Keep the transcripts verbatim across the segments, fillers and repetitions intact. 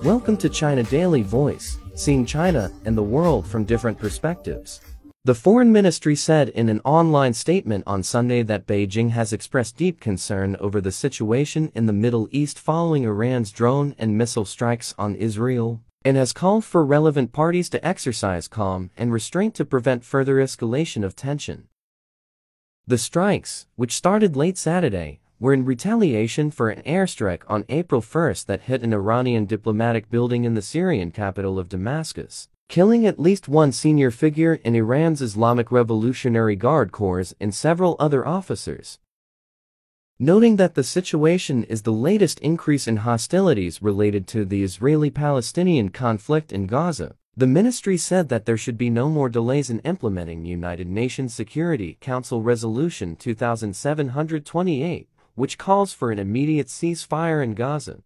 Welcome to China Daily Voice, seeing China and the world from different perspectives. The Foreign Ministry said in an online statement on Sunday that Beijing has expressed deep concern over the situation in the Middle East following Iran's drone and missile strikes on Israel, and has called for relevant parties to exercise calm and restraint to prevent further escalation of tension. The strikes, which started late Saturday, were in retaliation for an airstrike on April first that hit an Iranian diplomatic building in the Syrian capital of Damascus, killing at least one senior figure in Iran's Islamic Revolutionary Guard Corps and several other officers. Noting that the situation is the latest increase in hostilities related to the Israeli-Palestinian conflict in Gaza, the ministry said that there should be no more delays in implementing United Nations Security Council Resolution two thousand seven hundred twenty-eight, which calls for an immediate ceasefire in Gaza.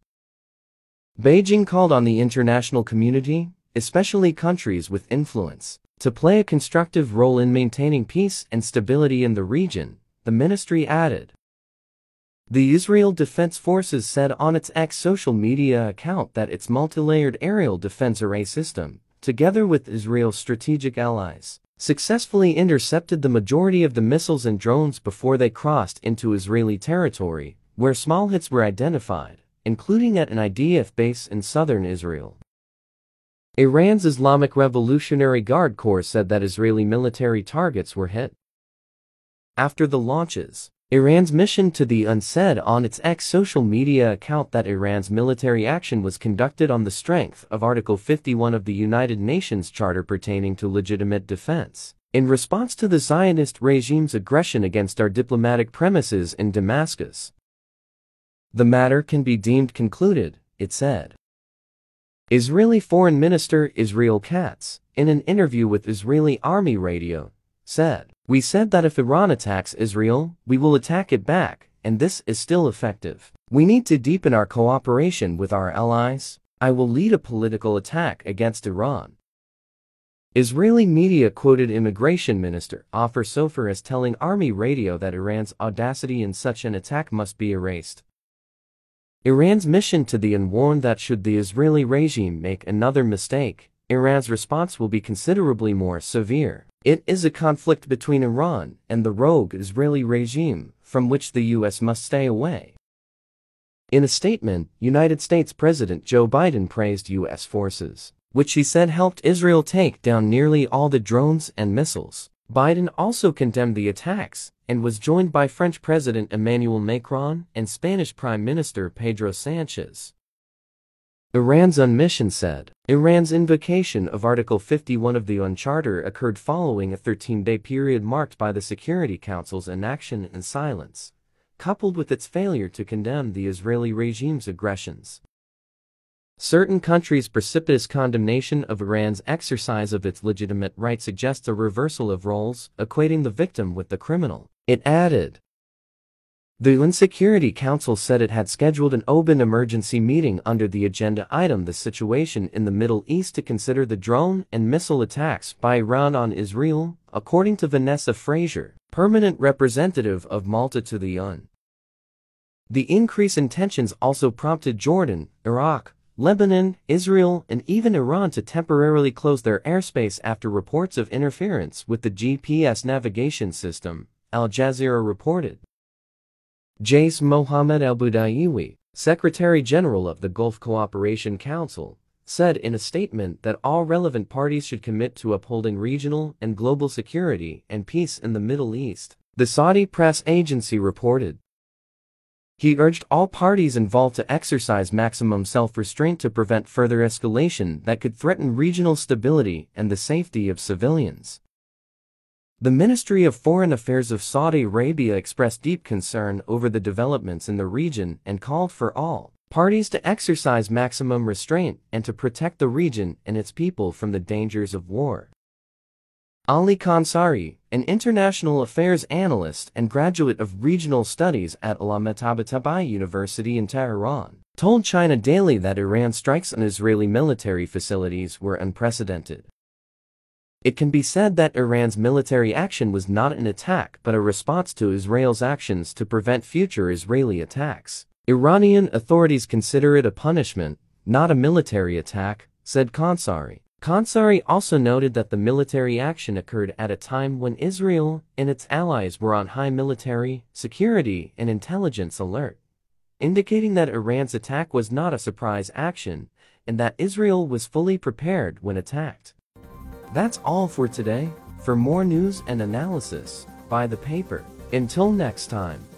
Beijing called on the international community, especially countries with influence, to play a constructive role in maintaining peace and stability in the region, the ministry added. The Israel Defense Forces said on its X social media account that its multi-layered aerial defense array system, together with Israel's strategic allies, successfully intercepted the majority of the missiles and drones before they crossed into Israeli territory, where small hits were identified, including at an I D F base in southern Israel. Iran's Islamic Revolutionary Guard Corps said that Israeli military targets were hit. After the launches, Iran's mission to the U N said on its X social media account that Iran's military action was conducted on the strength of Article fifty-one of the United Nations Charter pertaining to legitimate defense, in response to the Zionist regime's aggression against our diplomatic premises in Damascus. The matter can be deemed concluded, it said. Israeli Foreign Minister Israel Katz, in an interview with Israeli Army Radio, said, "We said that if Iran attacks Israel, we will attack it back, and this is still effective. We need to deepen our cooperation with our allies. I will lead a political attack against Iran." Israeli media quoted Immigration Minister Ofer Sofer as telling Army Radio that Iran's audacity in such an attack must be erased. Iran's mission to the U N warned that should the Israeli regime make another mistake, Iran's response will be considerably more severe. It is a conflict between Iran and the rogue Israeli regime, from which the U S must stay away. In a statement, United States President Joe Biden praised U S forces, which he said helped Israel take down nearly all the drones and missiles. Biden also condemned the attacks, and was joined by French President Emmanuel Macron and Spanish Prime Minister Pedro Sanchez. Iran's U N mission said, Iran's invocation of Article fifty-one of the U N Charter occurred following a thirteen-day period marked by the Security Council's inaction and silence, coupled with its failure to condemn the Israeli regime's aggressions. Certain countries' precipitous condemnation of Iran's exercise of its legitimate right suggests a reversal of roles, equating the victim with the criminal, it added. The U N Security Council said it had scheduled an open emergency meeting under the agenda item the situation in the Middle East to consider the drone and missile attacks by Iran on Israel, according to Vanessa Fraser, permanent representative of Malta to the U N. The increase in tensions also prompted Jordan, Iraq, Lebanon, Israel, and even Iran to temporarily close their airspace after reports of interference with the G P S navigation system, Al Jazeera reported. Jais Mohammed al-Budaiwi, Secretary-General of the Gulf Cooperation Council, said in a statement that all relevant parties should commit to upholding regional and global security and peace in the Middle East, the Saudi press agency reported. He urged all parties involved to exercise maximum self-restraint to prevent further escalation that could threaten regional stability and the safety of civilians. The Ministry of Foreign Affairs of Saudi Arabia expressed deep concern over the developments in the region and called for all parties to exercise maximum restraint and to protect the region and its people from the dangers of war. Ali Khansari, an international affairs analyst and graduate of regional studies at Allama Tabatabai University in Tehran, told China Daily that Iran's strikes on Israeli military facilities were unprecedented. It can be said that Iran's military action was not an attack but a response to Israel's actions to prevent future Israeli attacks. Iranian authorities consider it a punishment, not a military attack, said Qansari. Qansari also noted that the military action occurred at a time when Israel and its allies were on high military, security, and intelligence alert, indicating that Iran's attack was not a surprise action and that Israel was fully prepared when attacked. That's all for today. For more news and analysis, buy the paper. Until next time.